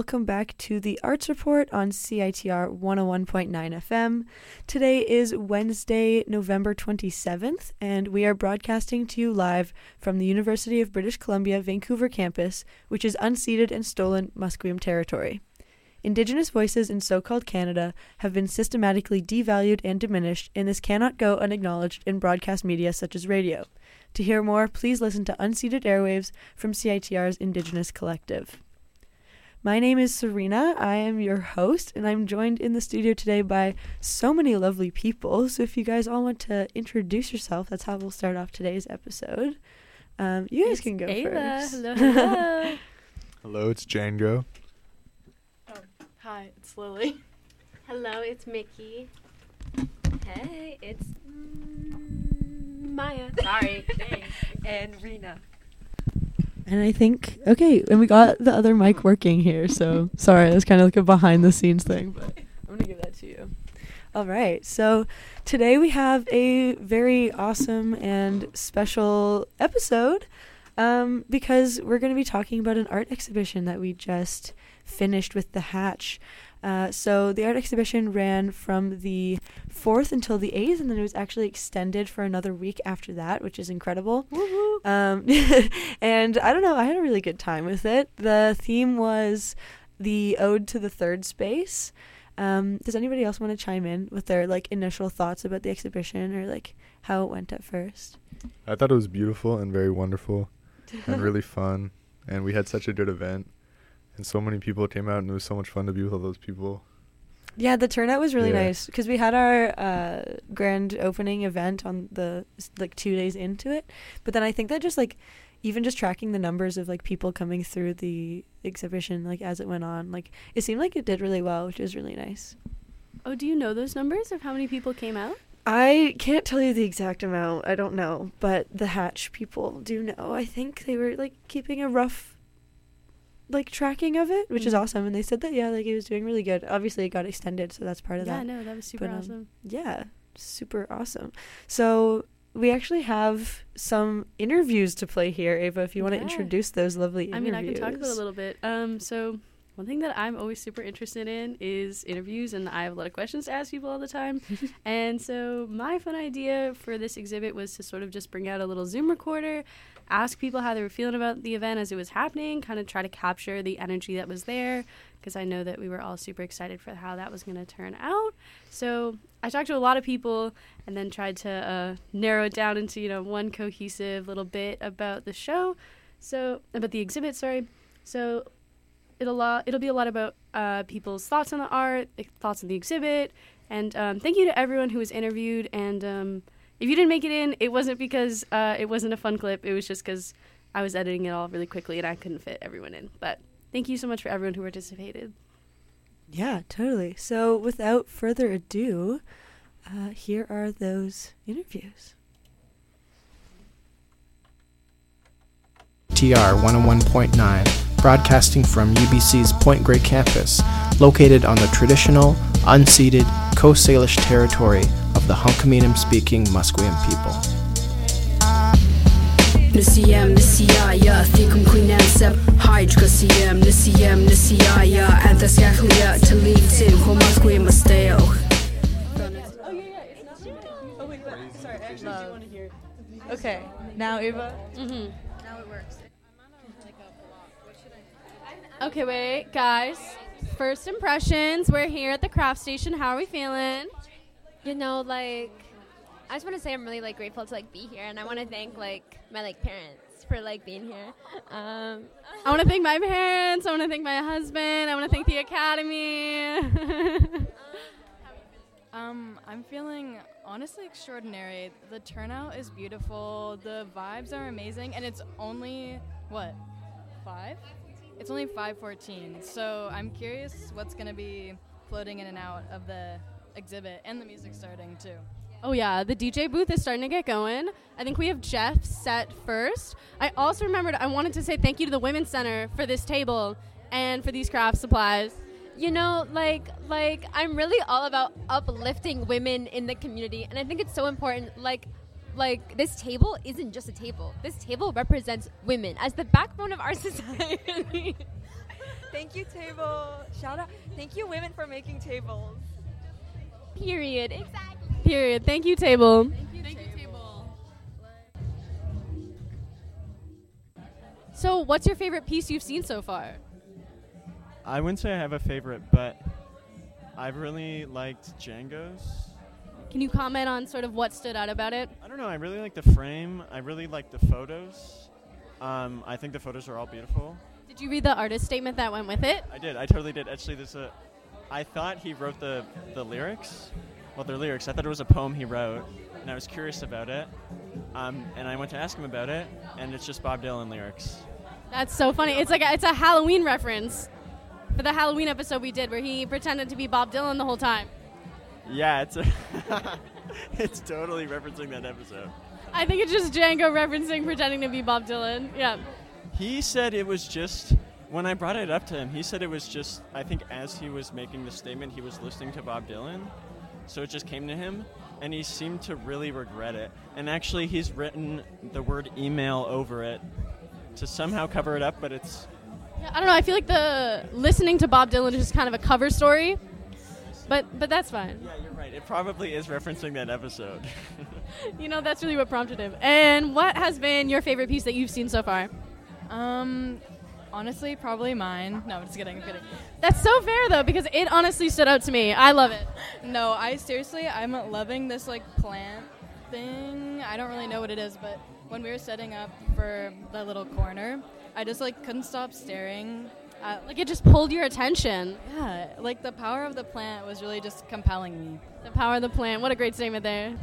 welcome back to the Arts Report on CITR 101.9 FM. Today is Wednesday, November 27th, and we are broadcasting to you live from the University of British Columbia, Vancouver campus, which is unceded and stolen Musqueam territory. Indigenous voices in so-called Canada have been systematically devalued and diminished, and this cannot go unacknowledged in broadcast media such as radio. To hear more, please listen to Unceded Airwaves from CITR's Indigenous Collective. My name is Serena. I am your host, and I'm joined in the studio today by so many lovely people. So if you guys all want to introduce yourself, that's how we'll start off today's episode. You guys can go Ava. first. Hello, hello. Hello, it's Django. Hi, it's Lily. Hello, it's Mickey. Hey, it's Maya. Sorry. And Rena. And I think, okay, and we got the other mic working here, so sorry, that's kind of like a behind-the-scenes thing, but I'm going to give that to you. All right, so today we have a very awesome and special episode because we're going to be talking about an art exhibition that we just finished with the Hatch. So the art exhibition ran from the 4th until the 8th, and then it was actually extended for another week after that, which is incredible. And I don't know, I had a really good time with it. The theme was the Ode to the Third Space. Does anybody else want to chime in with their initial thoughts about the exhibition or how it went at first? I thought it was beautiful and very wonderful and really fun, and we had such a good event. And so many people came out, and it was so much fun to be with all those people. Yeah, the turnout was really nice because we had our grand opening event on the 2 days into it. But then I think that just even just tracking the numbers of people coming through the exhibition as it went on, it seemed like it did really well, which was really nice. Oh, do you know those numbers of how many people came out? I can't tell you the exact amount. I don't know, but the Hatch people do know. I think they were keeping a rough tracking of it, which is awesome, and they said that it was doing really good. Obviously it got extended, so that's part of that. Yeah, no, that was super awesome. Yeah, super awesome. So we actually have some interviews to play here, Ava, if you want to introduce those lovely interviews. I mean, I can talk about it a little bit. So one thing that I'm always super interested in is interviews, and I have a lot of questions to ask people all the time. And so my fun idea for this exhibit was to sort of just bring out a little Zoom recorder, ask people how they were feeling about the event as it was happening, kind of try to capture the energy that was there, because I know that we were all super excited for how that was going to turn out. So I talked to a lot of people and then tried to narrow it down into, one cohesive little bit about the show. So, about the exhibit, sorry. So it'll be a lot about people's thoughts on the art, thoughts on the exhibit, and thank you to everyone who was interviewed. And if you didn't make it in, it wasn't because it wasn't a fun clip. It was just because I was editing it all really quickly and I couldn't fit everyone in. But thank you so much for everyone who participated. Yeah, totally. So without further ado, here are those interviews. TR 101.9, broadcasting from UBC's Point Grey campus, located on the traditional, unceded Coast Salish territory of the Hunkaminam-speaking Musqueam people. Okay, now Ava. Mm-hmm. Okay, wait, guys. First impressions. We're here at the craft station. How are we feeling? I just want to say I'm really grateful to be here, and I want to thank my parents for being here. I want to thank my parents. I want to thank my husband. I want to thank the academy. I'm feeling honestly extraordinary. The turnout is beautiful. The vibes are amazing, and it's only 5? It's only 5:14, so I'm curious what's going to be floating in and out of the exhibit, and the music starting too. Oh yeah, the DJ booth is starting to get going. I think we have Jeff set first. I also remembered I wanted to say thank you to the Women's Center for this table and for these craft supplies. I'm really all about uplifting women in the community, and I think it's so important, this table isn't just a table. This table represents women as the backbone of our society. Thank you, table. Shout out. Thank you, women, for making tables. Period. Exactly. Period. Thank you, table. Thank you, table. So, what's your favorite piece you've seen so far? I wouldn't say I have a favorite, but I've really liked Django's. Can you comment on sort of what stood out about it? I don't know, I really like the frame. I really like the photos. I think the photos are all beautiful. Did you read the artist statement that went with it? I did. I totally did. Actually, I thought he wrote the lyrics. Well, they're lyrics. I thought it was a poem he wrote, and I was curious about it. And I went to ask him about it, and it's just Bob Dylan lyrics. That's so funny. It's a Halloween reference for the Halloween episode we did where he pretended to be Bob Dylan the whole time. Yeah, it's totally referencing that episode. I think it's just Django referencing pretending to be Bob Dylan. Yeah. He said it was just, when I brought it up to him, he said it was just, I think as he was making the statement, he was listening to Bob Dylan. So it just came to him, and he seemed to really regret it. And actually, he's written the word email over it to somehow cover it up, but it's... Yeah, I don't know. I feel like the listening to Bob Dylan is just kind of a cover story. But that's fine. Yeah, you're right. It probably is referencing that episode. You know, that's really what prompted him. And what has been your favorite piece that you've seen so far? Honestly, probably mine. No, I'm just kidding. That's so fair, though, because it honestly stood out to me. I love it. No, I'm loving this, like, plant thing. I don't really know what it is, but when we were setting up for the little corner, I just, like, couldn't stop staring. Like, it just pulled your attention. Yeah, like, the power of the plant was really just compelling me. The power of the plant. What a great statement there.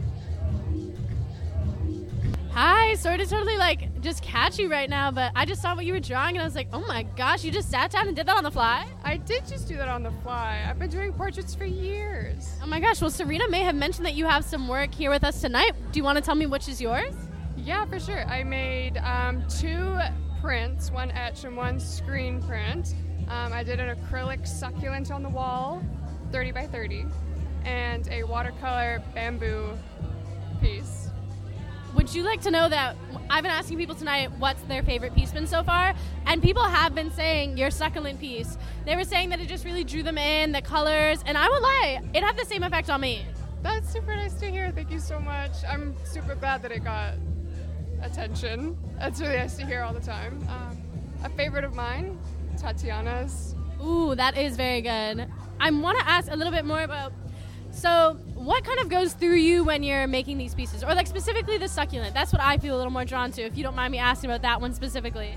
Hi, sorry to totally, like, just catch you right now, but I just saw what you were drawing, and I was like, oh my gosh, you just sat down and did that on the fly? I did just do that on the fly. I've been doing portraits for years. Oh my gosh, well, Serena may have mentioned that you have some work here with us tonight. Do you want to tell me which is yours? Yeah, for sure. I made 2 prints, one etch and one screen print. I did an acrylic succulent on the wall, 30 by 30, and a watercolor bamboo piece. Would you like to know that I've been asking people tonight what's their favorite piece been so far, and people have been saying your succulent piece. They were saying that it just really drew them in, the colors, and I won't lie, it had the same effect on me. That's super nice to hear. Thank you so much. I'm super glad that it got attention. That's really nice to hear all the time. A favorite of mine, Tatiana's. Ooh, that is very good. I want to ask a little bit more about, so what kind of goes through you when you're making these pieces? Or like specifically the succulent. That's what I feel a little more drawn to, if you don't mind me asking about that one specifically.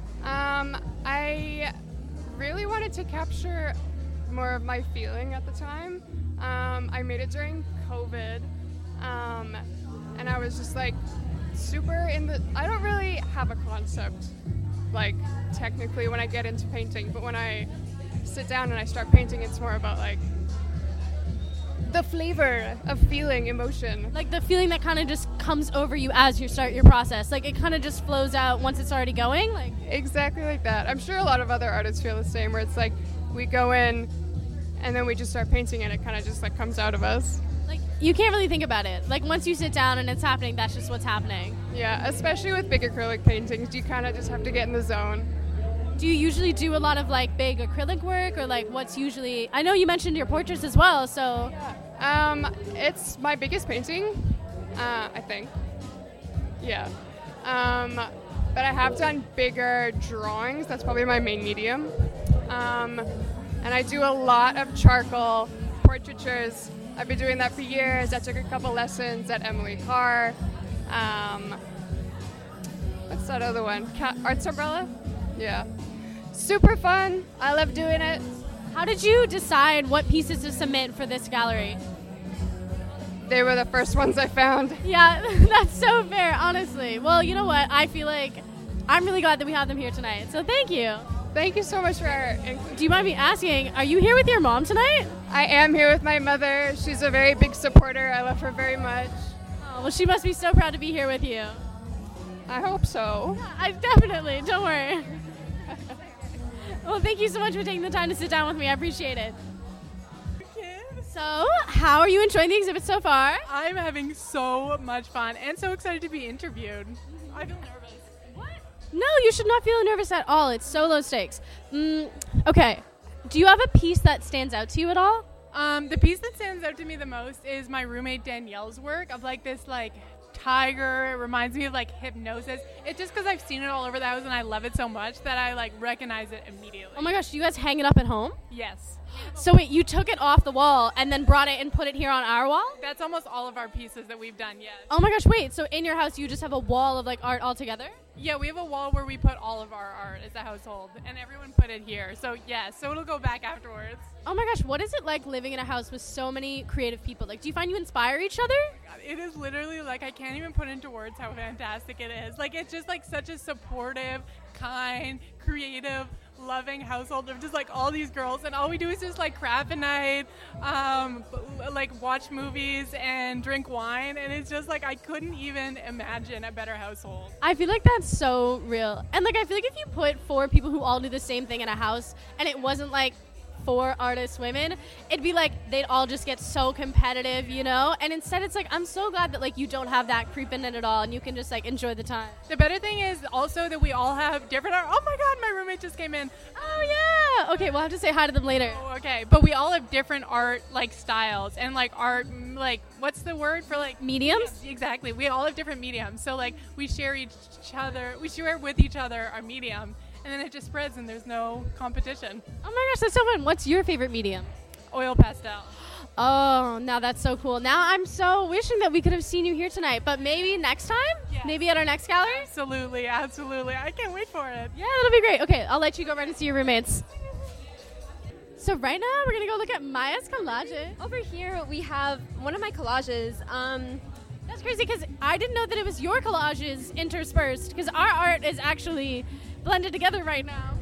I really wanted to capture more of my feeling at the time. I made it during COVID, and I was just like super I don't really have a concept, like technically when I get into painting, but when I sit down and I start painting, it's more about like the flavor of feeling, emotion. Like the feeling that kind of just comes over you as you start your process. Like it kind of just flows out once it's already going. Like exactly like that. I'm sure a lot of other artists feel the same, where it's like we go in and then we just start painting and it kind of just like comes out of us. Like you can't really think about it. Like once you sit down and it's happening, that's just what's happening. Yeah, especially with big acrylic paintings, you kind of just have to get in the zone. Do you usually do a lot of like big acrylic work, or like what's usually, I know you mentioned your portraits as well, so. Yeah. It's my biggest painting, I think. Yeah. But I have done bigger drawings. That's probably my main medium. And I do a lot of charcoal portraitures. I've been doing that for years. I took a couple lessons at Emily Carr. What's that other one? Arts Umbrella? Yeah. Super fun. I love doing it. How did you decide what pieces to submit for this gallery? They were the first ones I found. Yeah, that's so fair, honestly. Well, you know what? I feel like I'm really glad that we have them here tonight. So thank you. Thank you so much for Do you mind me asking, are you here with your mom tonight? I am here with my mother. She's a very big supporter. I love her very much. Oh, well, she must be so proud to be here with you. I hope so. Yeah, definitely. Don't worry. Well, thank you so much for taking the time to sit down with me. I appreciate it. So, how are you enjoying the exhibit so far? I'm having so much fun and so excited to be interviewed. I feel nervous. What? No, you should not feel nervous at all. It's so low stakes. Okay. Do you have a piece that stands out to you at all? The piece that stands out to me the most is my roommate Danielle's work of like this like tiger. It reminds me of like hypnosis. It's just because I've seen it all over the house and I love it so much that I like recognize it immediately. Oh my gosh, do you guys hang it up at home? Yes. So wait, you took it off the wall and then brought it and put it here on our wall? That's almost all of our pieces that we've done, yes. Oh my gosh, wait, so in your house you just have a wall of like art all together? Yeah, we have a wall where we put all of our art as a household, and everyone put it here. So yeah, so it'll go back afterwards. Oh my gosh, what is it like living in a house with so many creative people? Like, do you find you inspire each other? It is literally like, I can't even put into words how fantastic it is. Like, it's just like such a supportive, kind, creative, loving household of just like all these girls, and all we do is just like crap at night, like watch movies and drink wine, and it's just like I couldn't even imagine a better household. I feel like that's so real. And like I feel like if you put 4 people who all do the same thing in a house and it wasn't like 4 artist women, it'd be like they'd all just get so competitive, you know? And instead it's like, I'm so glad that like you don't have that creeping in at all and you can just like enjoy the time. The better thing is also that we all have different art. Oh my god, my roommate just came in. Oh yeah. Okay, we'll have to say hi to them later. Oh, okay, but we all have different art like styles and like art, like what's the word for like mediums? Yeah, exactly. We all have different mediums. So like we share with each other our medium. And then it just spreads and there's no competition. Oh my gosh, that's so fun. What's your favorite medium? Oil pastel. Oh, now that's so cool. Now I'm so wishing that we could have seen you here tonight, but maybe next time? Yes. Maybe at our next gallery? Absolutely, absolutely. I can't wait for it. Yeah, that'll be great. Okay, I'll let you go run and see your roommates. So right now we're going to go look at Maya's collage. Over here we have one of my collages. That's crazy because I didn't know that it was your collages interspersed because our art is actually blended together right now.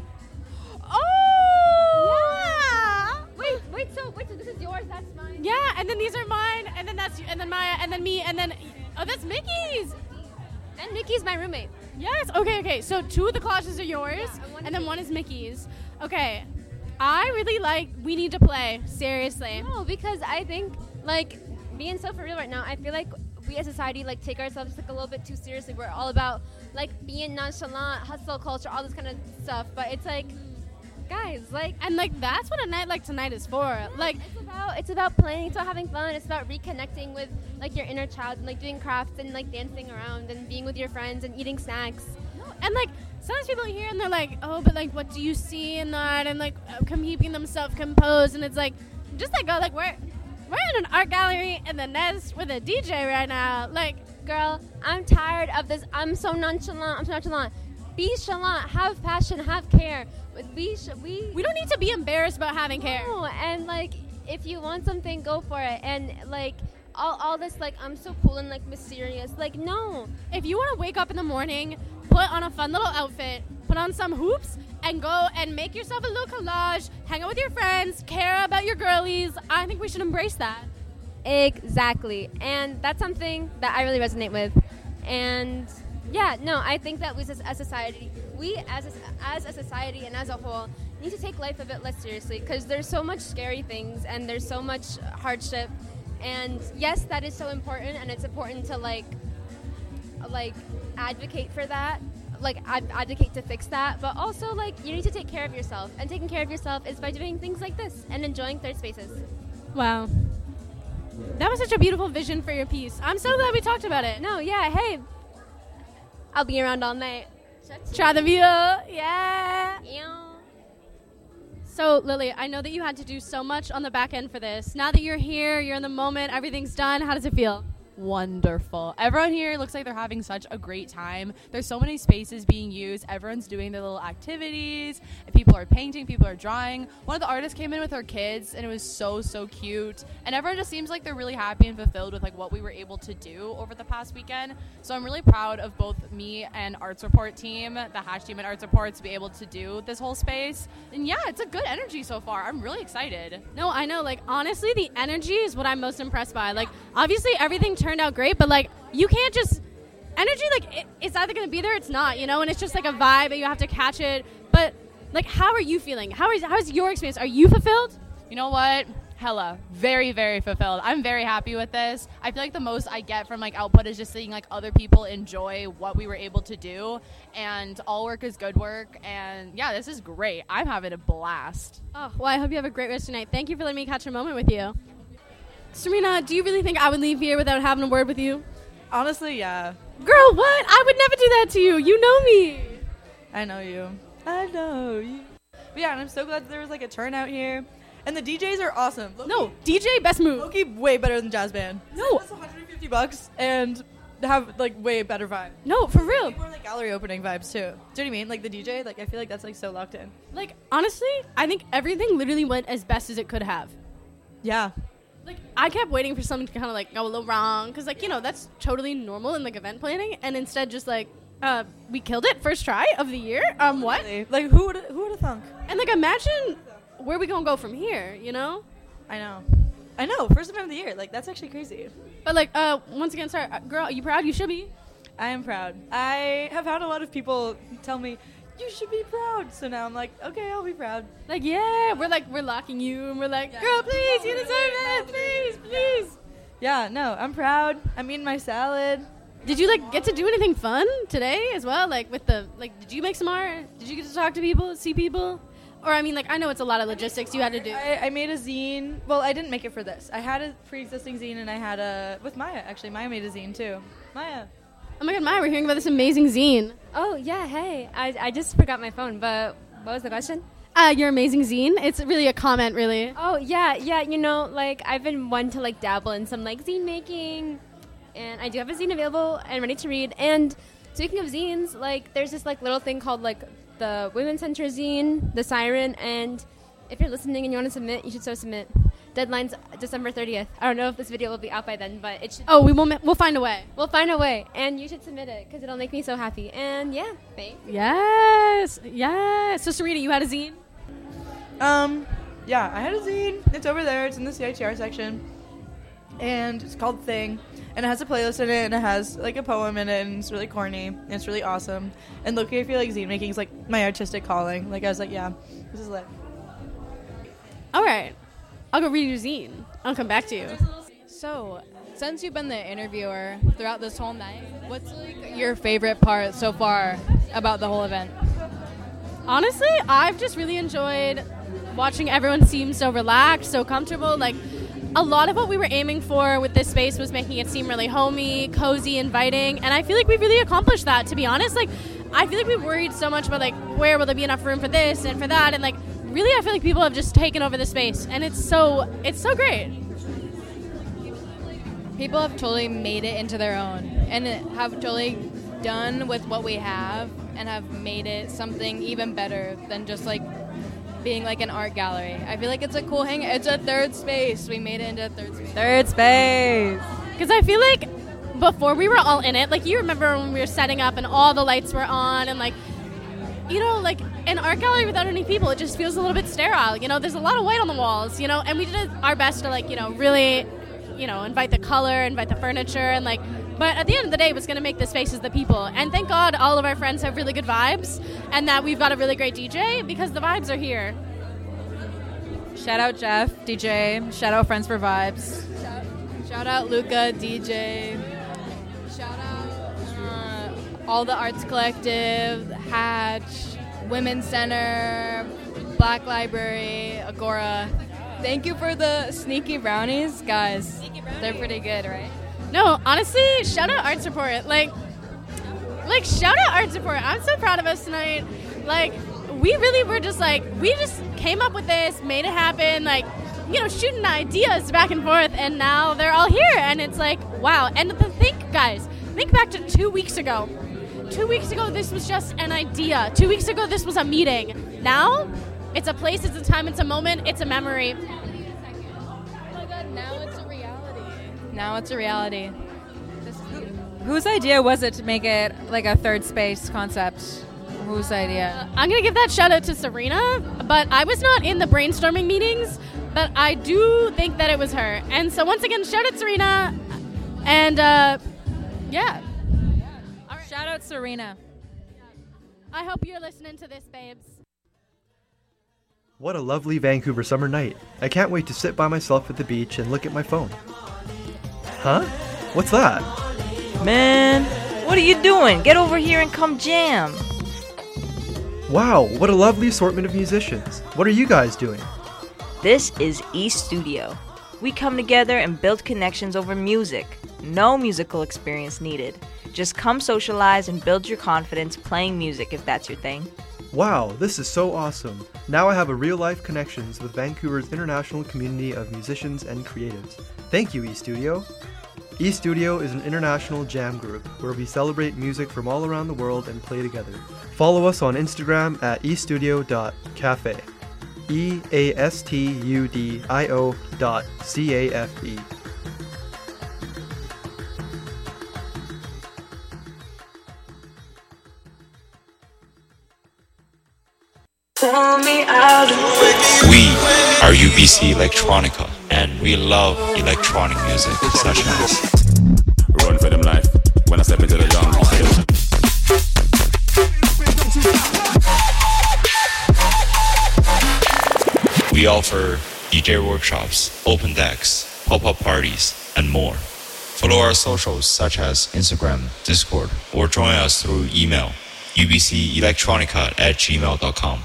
Oh! Yeah. Wait, so this is yours, that's mine. Yeah, and then these are mine, and then that's and then Maya, and then me, and then that's Mickey's. And Mickey's my roommate. Yes. Okay. So 2 of the collages are yours, and then 1 is Mickey's. Okay. I really like We Need to Play. Seriously. No, because I think like being so for real right now, I feel like we as a society like take ourselves like a little bit too seriously. We're all about like being nonchalant, hustle culture, all this kind of stuff. But it's like, guys, like, and like that's what a night like tonight is for. Yeah, like it's about playing, it's about having fun, it's about reconnecting with like your inner child and like doing crafts and like dancing around and being with your friends and eating snacks. And like sometimes people hear and they're like, oh, but like what do you see in that? And like keeping themselves composed, and it's like just like go like we're in an art gallery in the Nest with a DJ right now. Like, girl, I'm tired of this. I'm so nonchalant. Be chalant. Have passion. Have care. We don't need to be embarrassed about having care. No, and like if you want something, go for it. And like all this like I'm so cool and like mysterious. Like no. If you want to wake up in the morning, put on a fun little outfit, put on some hoops, and go and make yourself a little collage, hang out with your friends, care about your girlies, I think we should embrace that. Exactly. And that's something that I really resonate with. And yeah, no, I think that we as a society and as a whole need to take life a bit less seriously because there's so much scary things and there's so much hardship. And yes, that is so important, and it's important to like advocate for that. Like advocate to fix that, but also like you need to take care of yourself, and taking care of yourself is by doing things like this and enjoying third spaces. Wow, that was such a beautiful vision for your piece. I'm so glad we talked about it. No, yeah, hey, I'll be around all night. Try the view, yeah. Yeah. So Lily, I know that you had to do so much on the back end for this. Now that you're here, you're in the moment, everything's done. How does it feel? Wonderful. Everyone here looks like they're having such a great time. There's so many spaces being used. Everyone's doing their little activities. People are painting, people are drawing. One of the artists came in with her kids, and it was so cute. And everyone just seems like they're really happy and fulfilled with like what we were able to do over the past weekend. So I'm really proud of both me and Arts Report team, the Hash team and Arts Report, to be able to do this whole space. And yeah, it's a good energy so far. I'm really excited. No, I know. Like honestly, the energy is what I'm most impressed by. Like obviously everything turned out great, but like you can't just energy, like it's either gonna be there or it's not, you know, and it's just like a vibe and you have to catch it. But like how are you feeling? How's your experience? Are you fulfilled? You know what, hella, very, very fulfilled. I'm very happy with this. I feel like the most I get from like output is just seeing like other people enjoy what we were able to do, and all work is good work. And yeah, this is great. I'm having a blast. Oh, well, I hope you have a great rest of your night. Thank you for letting me catch a moment with you. Serena, do you really think I would leave here without having a word with you? Honestly, yeah. Girl, what? I would never do that to you. You know me. I know you. I know you. But yeah, and I'm so glad that there was like a turnout here. And the DJs are awesome. No, DJ, best move. Low-key, way better than jazz band. No. That's $150 and have like way better vibe. No, for real. More like gallery opening vibes too. Do you know what I mean? Like the DJ, like I feel like that's like so locked in. Like, honestly, I think everything literally went as best as it could have. Yeah. Like, I kept waiting for something to kind of like go a little wrong, because like, you know, that's totally normal in like event planning, and instead just like we killed it first try of the year. What? Like who would have thunk? And like imagine where we gonna go from here, you know? I know. First event of the year. Like that's actually crazy. But like once again, sorry, girl, are you proud? You should be. I am proud. I have had a lot of people tell me you should be proud. So now I'm like, okay, I'll be proud. Like, yeah, we're locking you, and we're like, girl, please, you deserve it, please. Yeah, no, I'm proud. I'm eating my salad. Did you like get to do anything fun today as well? Like with the did you make some art? Did you get to talk to people, see people? Or I mean, like I know it's a lot of logistics you had to do. I made a zine. Well, I didn't make it for this. I had a pre-existing zine, and I had with Maya. Actually, Maya made a zine too. Maya. Oh my God, Maya, we're hearing about this amazing zine. Oh, yeah, hey. I just forgot my phone, but what was the question? Your amazing zine. It's really a comment, really. Oh, yeah, you know, like, I've been one to, like, dabble in some, like, zine making, and I do have a zine available and ready to read. And speaking of zines, like, there's this, like, little thing called, like, the Women's Center zine, The Siren, and if you're listening and you want to submit, you should so submit. Deadline's December 30th. I don't know if this video will be out by then, but it should. Oh, we'll find a way. We'll find a way, and you should submit it because it'll make me so happy. And yeah, thanks. Yes. So Serena, you had a zine? Yeah, I had a zine. It's over there. It's in the CITR section, and it's called Thing, and it has a playlist in it, and it has like a poem in it, and it's really corny, and it's really awesome. And look-y, I feel like zine making is like my artistic calling. Like I was like, yeah, this is lit. All right. I'll go read your zine. I'll come back to you. So, since you've been the interviewer throughout this whole night, what's like your favorite part so far about the whole event? Honestly, I've just really enjoyed watching everyone seem so relaxed, so comfortable. Like, a lot of what we were aiming for with this space was making it seem really homey, cozy, inviting, and I feel like we really accomplished that, to be honest. Like, I feel like we worried so much about, like, where will there be enough room for this and for that, and, like, really, I feel like people have just taken over the space, and it's so great. People have totally made it into their own, and have totally done with what we have, and have made it something even better than just like being like an art gallery. I feel like it's a cool hang. It's a third space. We made it into a third space. Third space. Because I feel like before we were all in it, like you remember when we were setting up and all the lights were on, and like, you know, like an art gallery without any people, it just feels a little bit sterile. You know, there's a lot of white on the walls, you know, and we did our best to, like, you know, really, you know, invite the color, invite the furniture, and like, but at the end of the day, what's going to make the space is the people. And thank God all of our friends have really good vibes, and that we've got a really great DJ, because the vibes are here. Shout out Jeff, DJ. Shout out Friends for Vibes. Shout out Luca, DJ. Shout out all the Arts Collective, Hatch, Women's Center, Black Library, Agora. Thank you for the sneaky brownies, guys. They're pretty good, right? No, honestly, shout out Art Support. Like shout out Art Support. I'm so proud of us tonight. Like, we really were just like, we just came up with this, made it happen, like, you know, shooting ideas back and forth, and now they're all here, and it's like, wow. And think back to 2 weeks ago. 2 weeks ago, this was just an idea. 2 weeks ago, this was a meeting. Now, it's a place, it's a time, it's a moment, it's a memory. Oh my God, now it's a reality. Now it's a reality. Whose idea was it to make it like a third space concept? Whose idea? I'm going to give that shout out to Serena, but I was not in the brainstorming meetings, but I do think that it was her. And so once again, shout out Serena, and yeah. Shout out Serena. I hope you're listening to this, babes. What a lovely Vancouver summer night. I can't wait to sit by myself at the beach and look at my phone. Huh? What's that? Man, what are you doing? Get over here and come jam. Wow, what a lovely assortment of musicians. What are you guys doing? This is E-Studio. We come together and build connections over music. No musical experience needed. Just come socialize and build your confidence playing music if that's your thing. Wow, this is so awesome. Now I have a real-life connections with Vancouver's international community of musicians and creatives. Thank you, E-Studio. E-Studio is an international jam group where we celebrate music from all around the world and play together. Follow us on Instagram at estudio.cafe. EASTUDIO.CAFE. We are UBC Electronica, and we love electronic music such as Run for them life when I step into the jungle. We offer DJ workshops, open decks, pop-up parties, and more. Follow our socials such as Instagram, Discord, or join us through email ubcelectronica@gmail.com.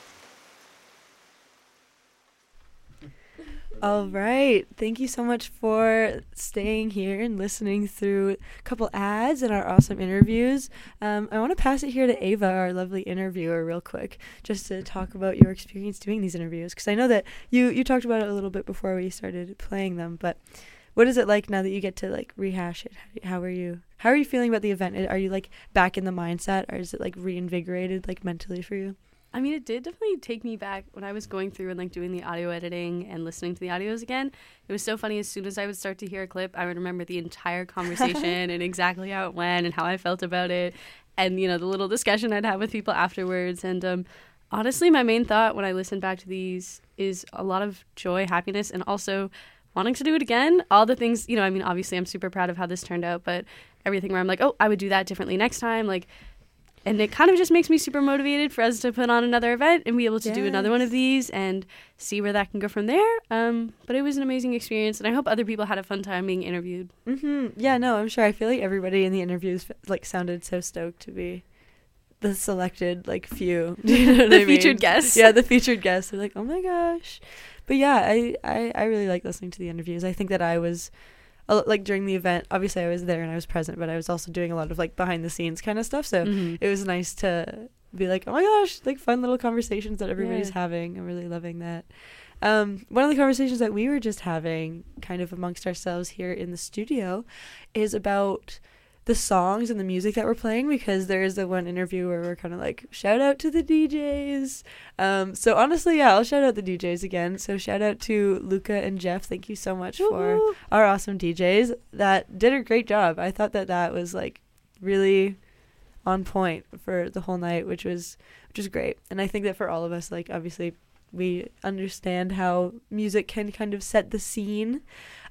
All right. Thank you so much for staying here and listening through a couple ads and our awesome interviews. I want to pass it here to Ava, our lovely interviewer, real quick, just to talk about your experience doing these interviews. Because I know that you talked about it a little bit before we started playing them, but what is it like now that you get to like rehash it? How are you feeling about the event? Are you like back in the mindset, or is it like reinvigorated like mentally for you? I mean, it did definitely take me back when I was going through and like doing the audio editing and listening to the audios again. It was so funny. As soon as I would start to hear a clip, I would remember the entire conversation and exactly how it went and how I felt about it. And, you know, the little discussion I'd have with people afterwards. And honestly, my main thought when I listen back to these is a lot of joy, happiness, and also wanting to do it again. All the things, you know, I mean, obviously I'm super proud of how this turned out, but everything where I'm like, oh, I would do that differently next time. Like, and it kind of just makes me super motivated for us to put on another event and be able to do another one of these and see where that can go from there. But it was an amazing experience, and I hope other people had a fun time being interviewed. Yeah, no, I'm sure. I feel like everybody in the interviews like sounded so stoked to be the selected like few. Do you know what I mean? Featured guests. Yeah, the featured guests. They're like, oh my gosh. But yeah, I really like listening to the interviews. I think that I was like during the event, obviously I was there and I was present, but I was also doing a lot of like behind the scenes kind of stuff. So it was nice to be like, oh my gosh, like fun little conversations that everybody's having. I'm really loving that. One of the conversations that we were just having kind of amongst ourselves here in the studio is about the songs and the music that we're playing, because there's the one interview where we're kind of like, shout out to the DJs. So honestly, yeah, I'll shout out the DJs again. So shout out to Luca and Jeff. Thank you so much for our awesome DJs that did a great job. I thought that was like really on point for the whole night, which was great. And I think that for all of us, like obviously we understand how music can kind of set the scene.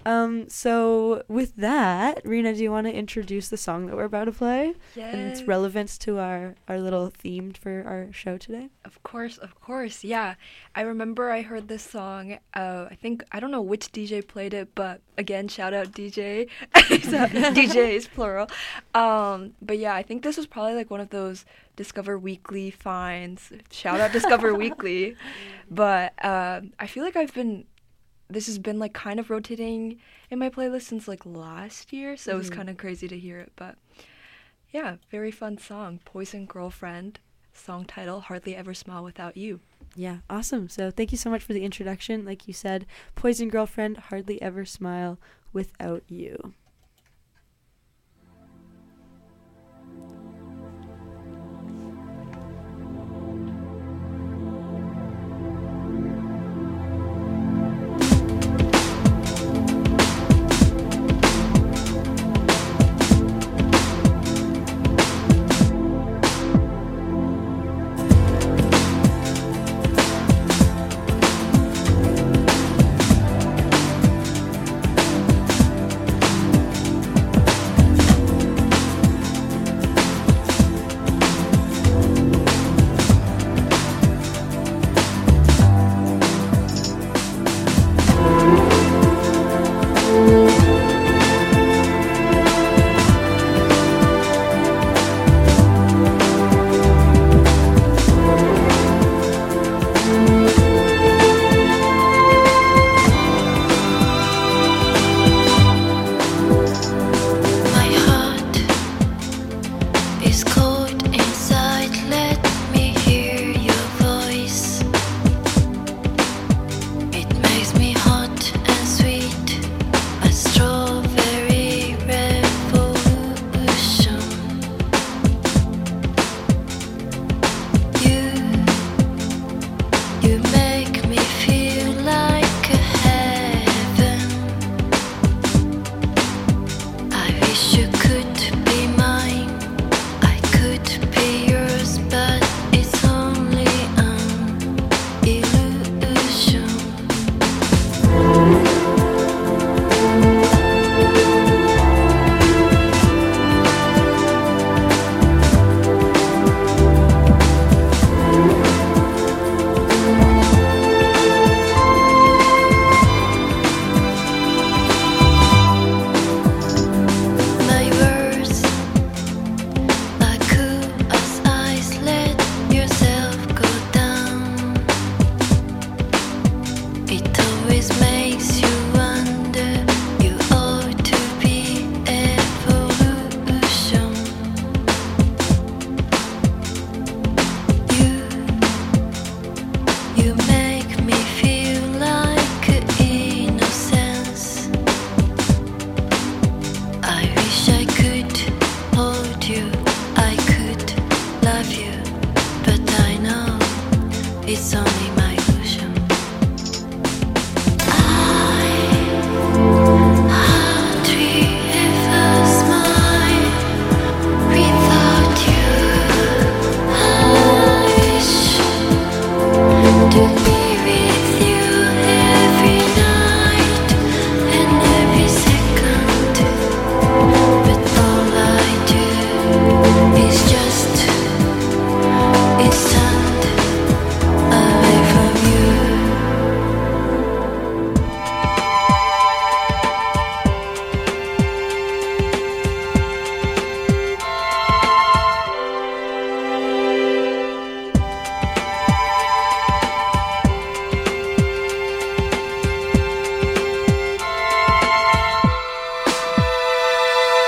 So with that, Rena, do you want to introduce the song that we're about to play? Yes. And its relevance to our little theme for our show today? Of course. Yeah. I remember I heard this song. I don't know which DJ played it, but again, shout out DJ. DJs, plural. But yeah, I think this was probably like one of those Discover Weekly finds. Shout out Discover Weekly. But I feel like this has been like kind of rotating in my playlist since like last year, so it was kind of crazy to hear it. But yeah, very fun song. Poison Girlfriend, song title, Hardly Ever Smile Without You. Yeah, awesome. So thank you so much for the introduction. Like you said, Poison Girlfriend, Hardly Ever Smile Without You.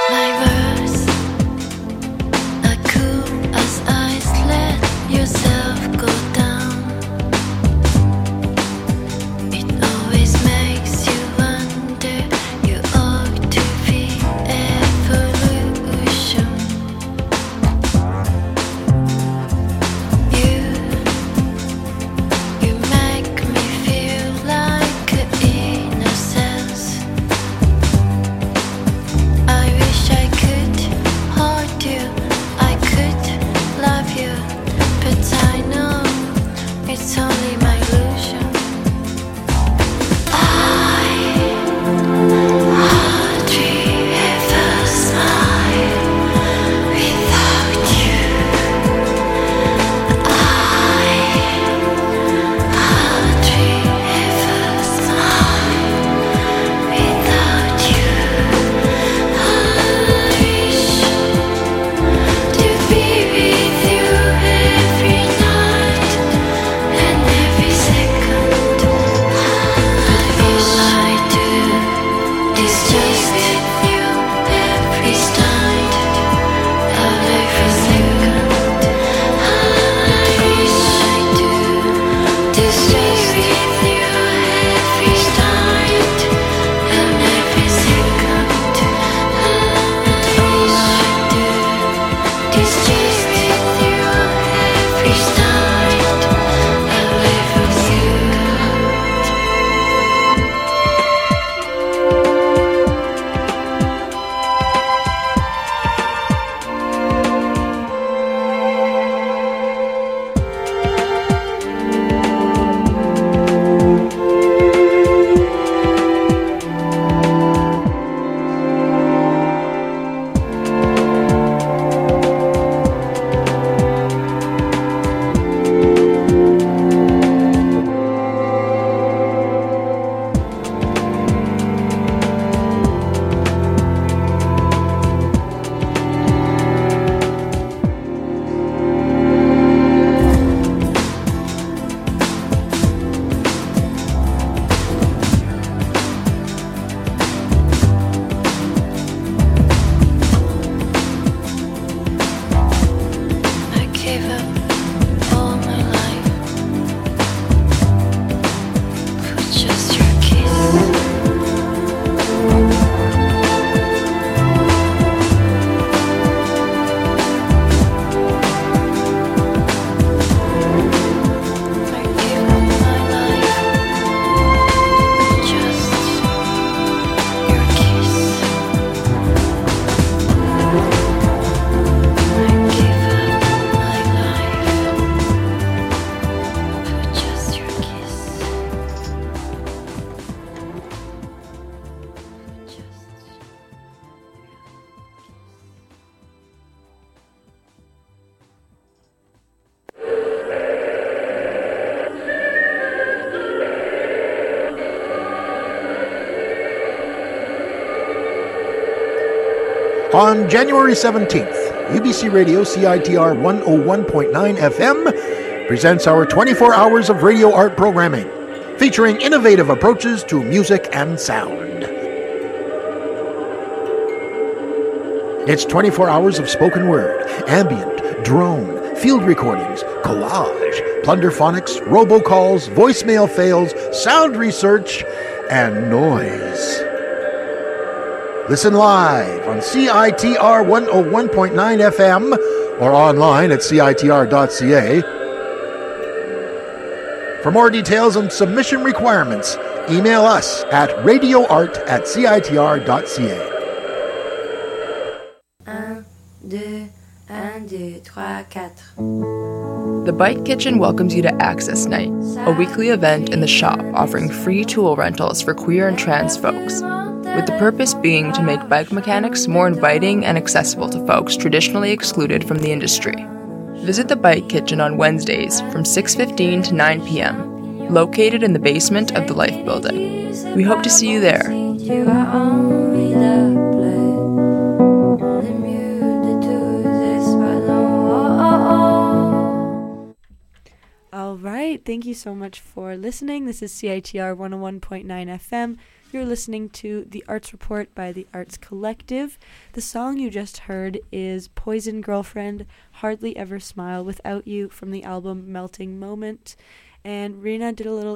On January 17th, UBC Radio CITR 101.9 FM presents our 24 hours of radio art programming, featuring innovative approaches to music and sound. It's 24 hours of spoken word, ambient, drone, field recordings, collage, plunderphonics, robocalls, voicemail fails, sound research, and noise. Listen live on CITR 101.9 FM or online at CITR.ca. For more details and submission requirements, email us at radioart@citr.ca. 1, 2, 1, 2, 3, 4. The Bite Kitchen welcomes you to Access Night, a weekly event in the shop offering free tool rentals for queer and trans folks, with the purpose being to make bike mechanics more inviting and accessible to folks traditionally excluded from the industry. Visit the Bite Kitchen on Wednesdays from 6:15 to 9 p.m., located in the basement of the Life Building. We hope to see you there. All right, thank you so much for listening. This is CITR 101.9 FM, You're listening to The Arts Report by The Arts Collective. The song you just heard is Poison Girlfriend, Hardly Ever Smile Without You from the album Melting Moment. And Rena did a little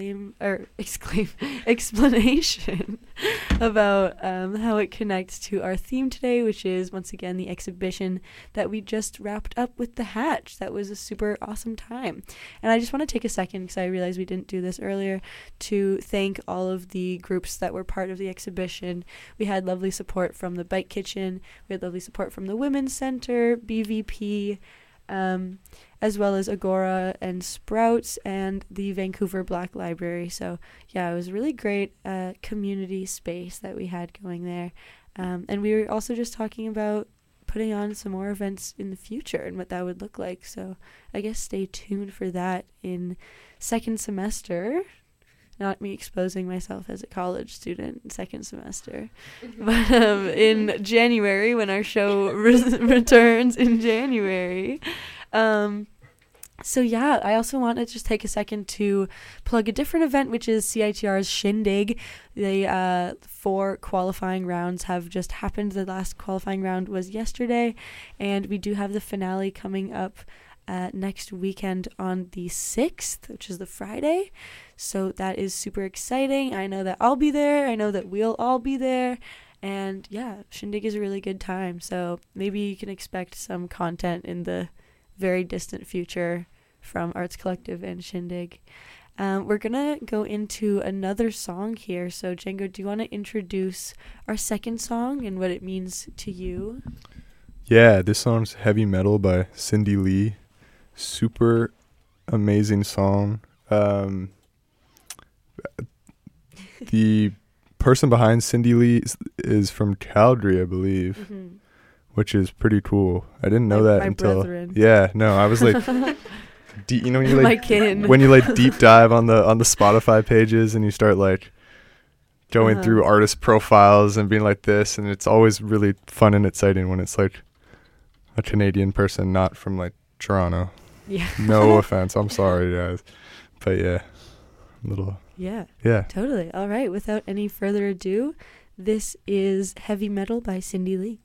explanation about how it connects to our theme today, which is, once again, the exhibition that we just wrapped up with The Hatch. That was a super awesome time. And I just want to take a second, because I realized we didn't do this earlier, to thank all of the groups that were part of the exhibition. We had lovely support from the Bike Kitchen. We had lovely support from the Women's Center, BVP, as well as Agora and Sprouts and the Vancouver Black Library. So yeah, it was a really great community space that we had going there. And we were also just talking about putting on some more events in the future and what that would look like. So I guess stay tuned for that in second semester. Not me exposing myself as a college student in second semester. But in January, when our show returns in January. So yeah, I also want to just take a second to plug a different event, which is CITR's Shindig. The 4 qualifying rounds have just happened. The last qualifying round was yesterday, and we do have the finale coming up next weekend on the 6th, which is the Friday. So that is super exciting. I know that I'll be there. I know that we'll all be there. And yeah, Shindig is a really good time. So maybe you can expect some content in the very distant future from Arts Collective and Shindig. We're going to go into another song here. So Django, do you want to introduce our second song and what it means to you? Yeah, this song's Heavy Metal by Cindy Lee. Super amazing song. The person behind Cindy Lee is from Calgary, I believe, which is pretty cool. I didn't know that until brethren. Yeah, no, I was like, you know, when you like kin. when you like deep dive on the Spotify pages and you start like going through artist profiles and being like this, and it's always really fun and exciting when it's like a Canadian person not from like Toronto. Yeah. No offense. I'm sorry, guys. But yeah, little. Yeah. Yeah. Totally. All right. Without any further ado, this is Heavy Metal by Cindy Lee.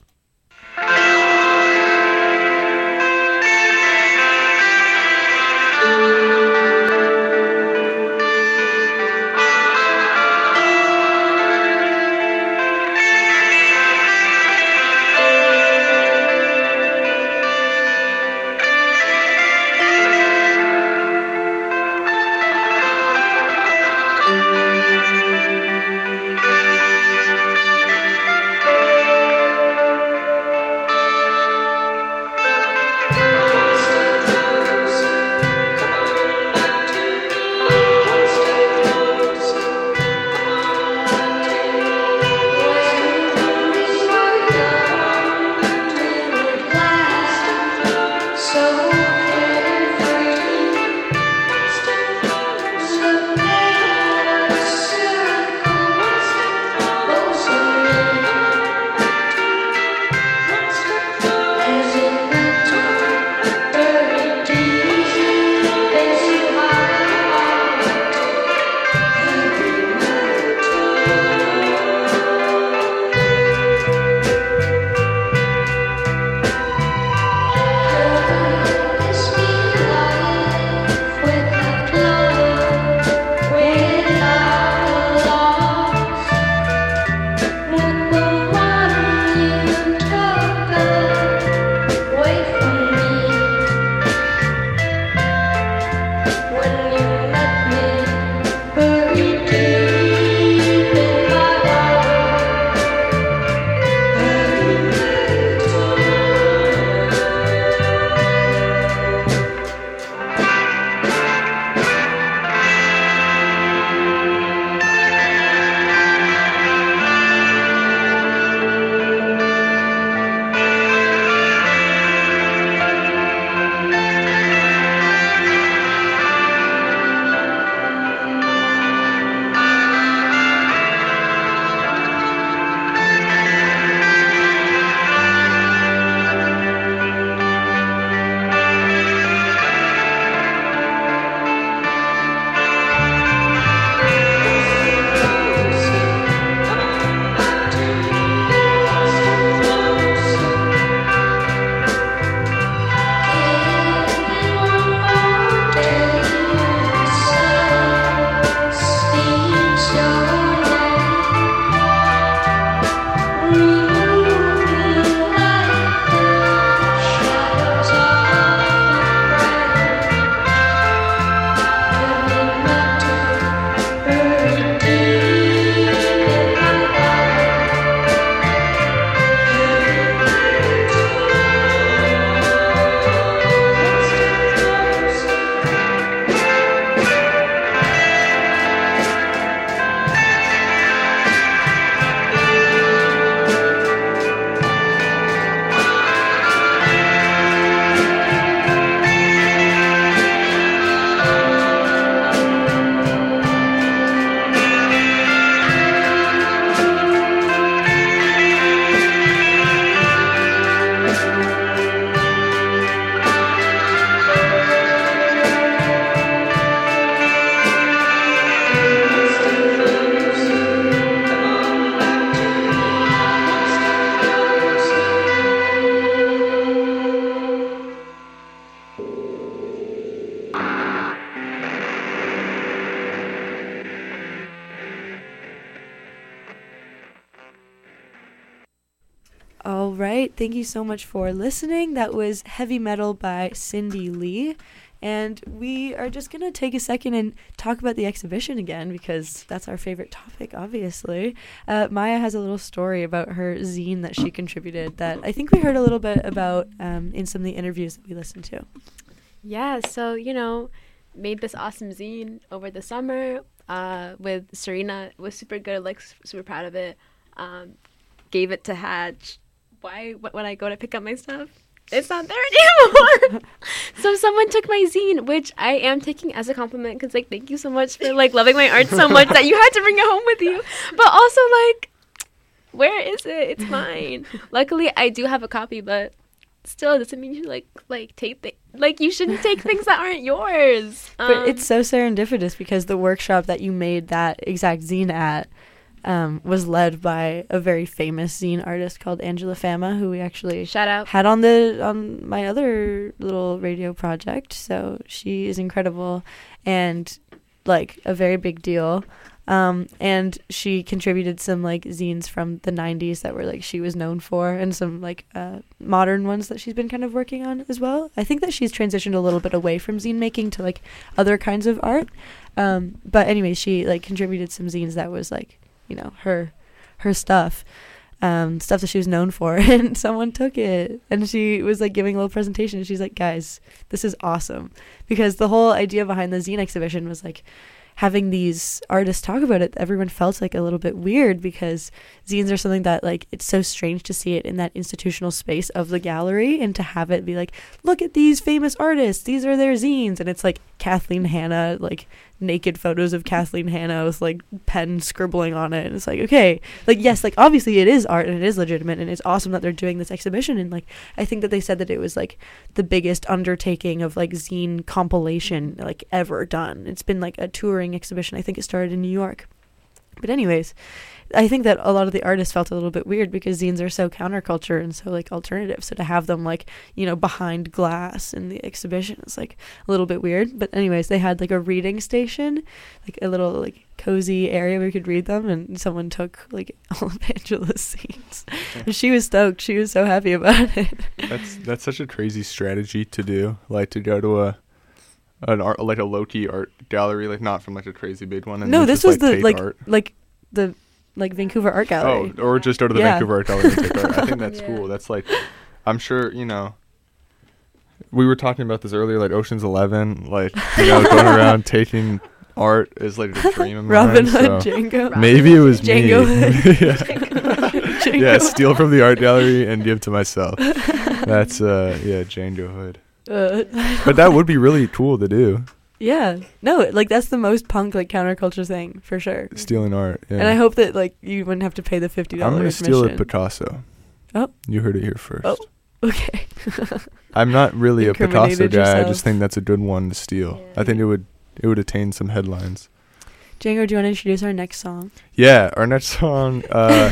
All right. Thank you so much for listening. That was Heavy Metal by Cindy Lee. And we are just going to take a second and talk about the exhibition again because that's our favorite topic, obviously. Maya has a little story about her zine that she contributed that I think we heard a little bit about in some of the interviews that we listened to. Yeah, so, made this awesome zine over the summer with Serena. Was super good, super proud of it. Gave it to Hatch. When I go to pick up my stuff, it's not there anymore. So someone took my zine, which I am taking as a compliment because, thank you so much for, loving my art so much that you had to bring it home with you. But also, where is it? It's mine. Luckily, I do have a copy, but still doesn't mean you take you shouldn't take things that aren't yours. But it's so serendipitous because the workshop that you made that exact zine at was led by a very famous zine artist called Angela Fama, who we actually shout out had on my other little radio project. So she is incredible and a very big deal. And she contributed some zines from the 90s that were she was known for, and some modern ones that she's been kind of working on as well. I think that she's transitioned a little bit away from zine making to other kinds of art. But anyway, she contributed some zines that was her stuff, stuff that she was known for, and someone took it, and she was giving a little presentation, and she's like, guys, this is awesome, because the whole idea behind the zine exhibition was having these artists talk about it. Everyone felt a little bit weird because zines are something that it's so strange to see it in that institutional space of the gallery, and to have it be look at these famous artists, these are their zines, and it's Kathleen Hanna, naked photos of Kathleen Hanna with pen scribbling on it, and it's okay, yes, obviously it is art and it is legitimate, and it's awesome that they're doing this exhibition, and I think that they said that it was the biggest undertaking of zine compilation ever done. It's been a touring exhibition. I think it started in New York. But anyways, I think that a lot of the artists felt a little bit weird because zines are so counterculture and so alternative. So to have them behind glass in the exhibition is a little bit weird. But anyways, they had a reading station, a little cozy area where you could read them, and someone took all of Angela's zines. And she was stoked. She was so happy about it. That's such a crazy strategy to do. To go to an art, a low-key art gallery, not from a crazy big one. And no, this was the art. The Vancouver Art Gallery. Oh, or just go to the Vancouver Art Gallery and take art. I think that's cool. That's I'm sure, we were talking about this earlier, Ocean's 11, going around taking art is a dream of mine. Robin Hood, Django. Maybe it was Django me. Hood. Yeah, steal from the art gallery and give to myself. That's, Django Hood. But that would be really cool to do. Yeah. No, that's the most punk, counterculture thing, for sure. Stealing art, yeah. And I hope that, you wouldn't have to pay the $50 I'm going to admission. steal a Picasso. Oh. You heard it here first. Oh, okay. I'm not really a Picasso guy. Yourself. I just think that's a good one to steal. Yeah. I think it would attain some headlines. Django, do you want to introduce our next song? Yeah, our next song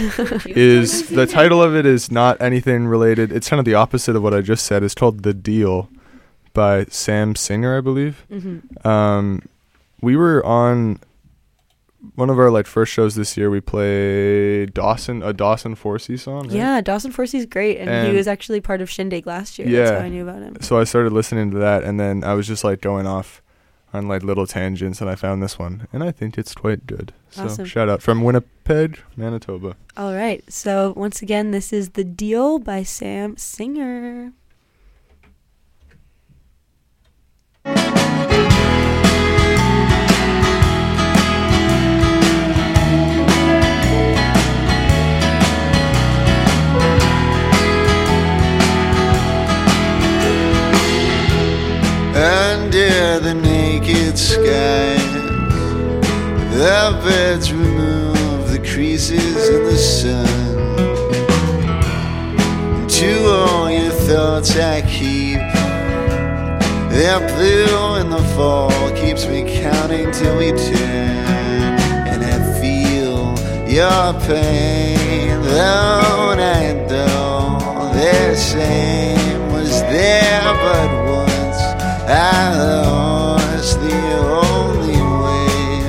is, the title of it is not anything related. It's kind of the opposite of what I just said. It's called The Deal by Sam Singer, I believe. Mm-hmm. We were on one of our first shows this year. We played a Dawson Forsey song. Right? Yeah, Dawson Forsey's great, and he was actually part of Shindig last year. Yeah, that's how I knew about him. So I started listening to that, and then I was just going off on little tangents, and I found this one, and I think it's quite good. So awesome. Shout out from Winnipeg, Manitoba. All right. So once again, this is The Deal by Sam Singer. Under the naked sky, the birds remove the creases in the sun. To all your thoughts I keep, they're blue in the fall, keeps me counting till we turn. And I feel your pain, though night though the same was there, but once I lost the only way.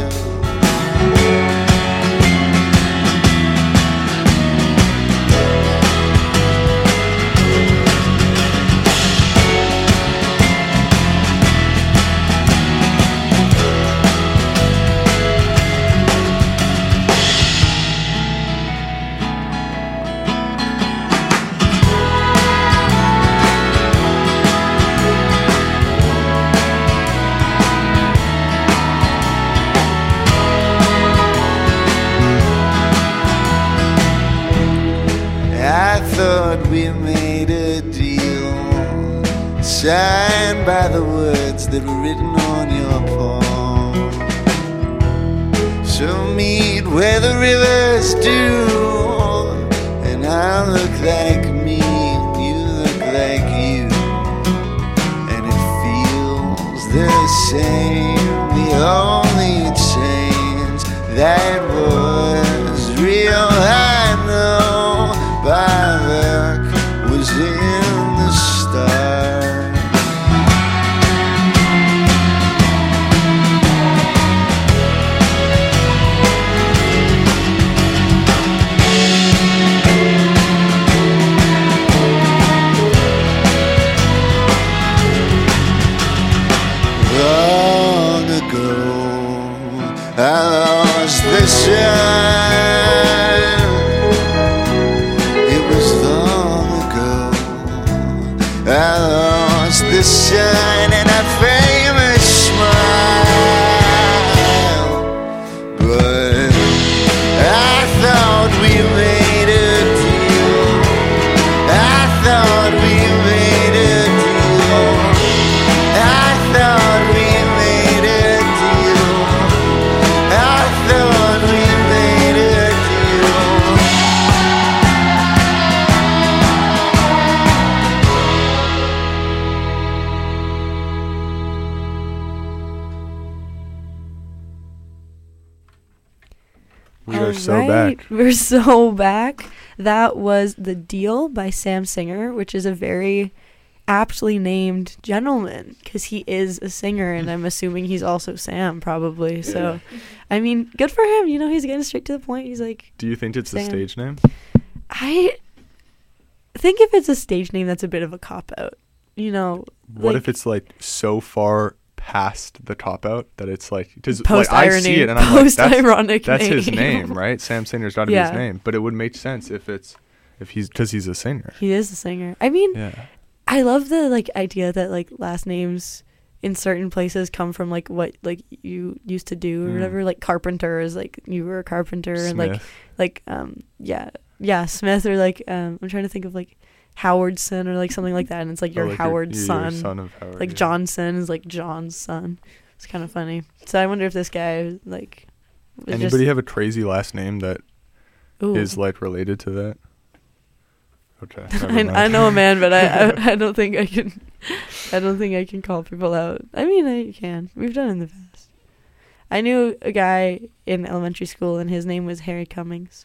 made a deal, signed by the words that were written on your palm. So meet where the rivers do, and I look like me, you look like you, and it feels the same. The only change that was real, I know, by luck, was in the stars. Long ago, I lost the sun. It was long ago, I lost the sun and a famous smile. But I thought we made a deal. I thought we made a deal. I thought we made a deal. I thought we made a deal. We are so Alright, back. We're so back. That was The Deal by Sam Singer, which is a very aptly named gentleman because he is a singer, and I'm assuming he's also Sam probably. So, I mean, good for him. You know, he's getting straight to the point. He's like, Do you think it's a Sam. stage name? I think if it's a stage name, that's a bit of a cop out. You know, What like, if it's like so far past the cop out that it's like, because like, I Post-irony, see it and I'm like, post-ironic that's his name. name, right? Sam Singer's got to be Yeah. his name, but it would make sense if he's because he's a singer. he is a singer. I mean, Yeah. I love the like idea that like last names in certain places come from like what like you used to do or Mm. whatever. Like Carpenter is like you were a carpenter, and Smith. yeah Smith, or like I'm trying to think of like Howardson or like something like that, and it's like Oh, your like Howard's you're son. son of Howard, like yeah. Johnson is like John's son. It's kind of funny. So I wonder if this guy like was Anybody just, have a crazy last name that is Ooh. like related to that? Okay. I know a man, but I don't think I can. I don't think I can call people out. I mean, I can. We've done it in the past. I knew a guy in elementary school, and his name was Harry Cummings.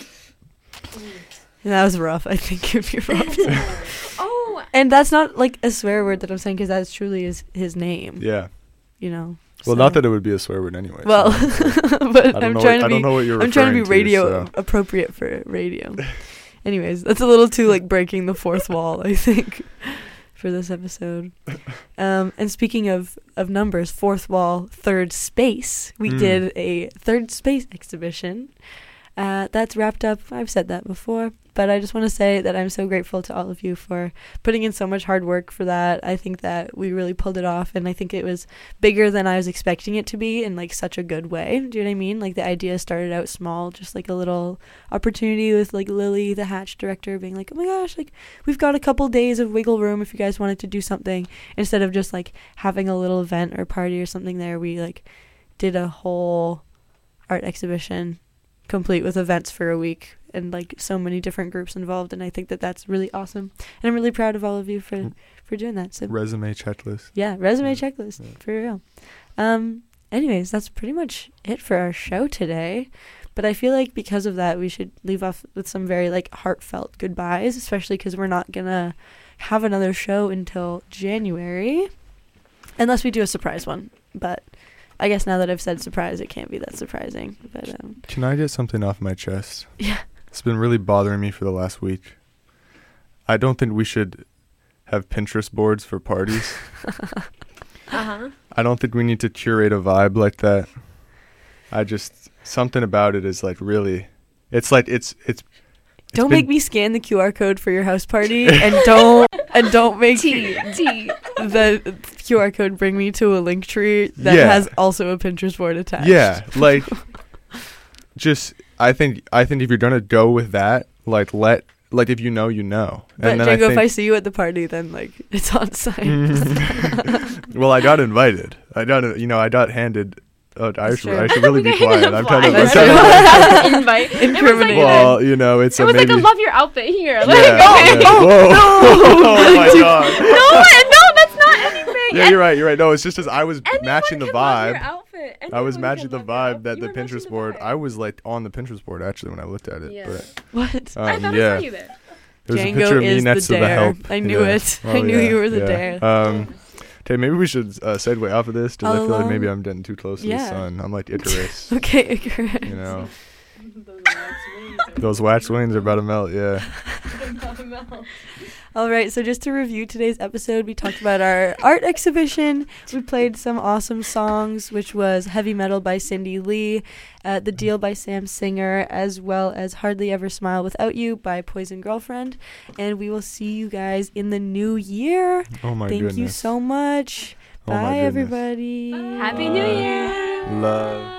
And that was rough. I think if you're rough. Oh. And that's not like a swear word that I'm saying, because that's truly his name. Yeah. You know. Well, not that it would be a swear word anyway. Well, but I'm trying to I be. don't know what you're I'm trying to be referring radio so. appropriate for radio. Anyways, that's a little too like breaking the fourth wall, I think, for this episode. And speaking of numbers, fourth wall, third space. We did a third space exhibition. That's wrapped up. I've said that before, but I just want to say that I'm so grateful to all of you for putting in so much hard work for that. I think that we really pulled it off, and I think it was bigger than I was expecting it to be in like such a good way. Do you know what I mean? Like the idea started out small, just like a little opportunity with like Lily, the Hatch director, being like, oh my gosh, like we've got a couple days of wiggle room if you guys wanted to do something. Instead of just like having a little event or party or something there, we like did a whole art exhibition complete with events for a week and like so many different groups involved, and I think that that's really awesome, and I'm really proud of all of you for doing that. So Resume checklist. yeah, resume checklist for real. Anyways, that's pretty much it for our show today, but I feel like because of that we should leave off with some very like heartfelt goodbyes, especially because we're not gonna have another show until January unless we do a surprise one. But I guess now that I've said surprise, it can't be that surprising. But Can I get something off my chest? Yeah. It's been really bothering me for the last week. I don't think we should have Pinterest boards for parties. Uh-huh. I don't think we need to curate a vibe like that. Something about it is like really, it's like it's don't make me scan the QR code for your house party, and don't make the QR code bring me to a link tree that has also a Pinterest board attached. Yeah, like just I think if you're gonna go with that, like let like if you know, you know. But And then Django, I if I think, see you at the party, then like it's on site. well, I got invited. I got handed. I should true. really be quiet. I'm trying to. Invite. Incriminating. Well, you know, it's It a was maybe. like a love your outfit here. Like, Yeah, yeah. Whoa. Oh my god. no, that's not anything. Yeah, you're right. No, it's just as I was Anyone matching the can love your vibe. outfit. I was Anyone matching can the love your vibe outfit. that You the were matching Pinterest the board. vibe. I was like on the Pinterest board actually when I looked at it. Yeah. But What? I thought yeah. I saw you there. There's a Django picture of me is next the to the dare. help. I knew Yeah. it. I knew you were the dare. Okay, maybe we should segue off of this because I feel like maybe I'm getting too close to the Yeah. sun. I'm like Icarus. Okay, Icarus. You know, those wax wings are about to melt. Yeah. All right, so just to review today's episode, we talked about our art exhibition. We played some awesome songs, which was Heavy Metal by Cindy Lee, The Deal by Sam Singer, as well as Hardly Ever Smile Without You by Poison Girlfriend. And we will see you guys in the new year. Oh my Thank you goodness. so much. Oh my Bye, goodness. everybody. Happy New Year. Love.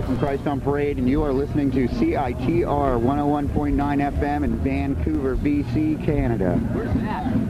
from Christ on Parade, and you are listening to CITR 101.9 FM in Vancouver, BC, Canada. Where's that?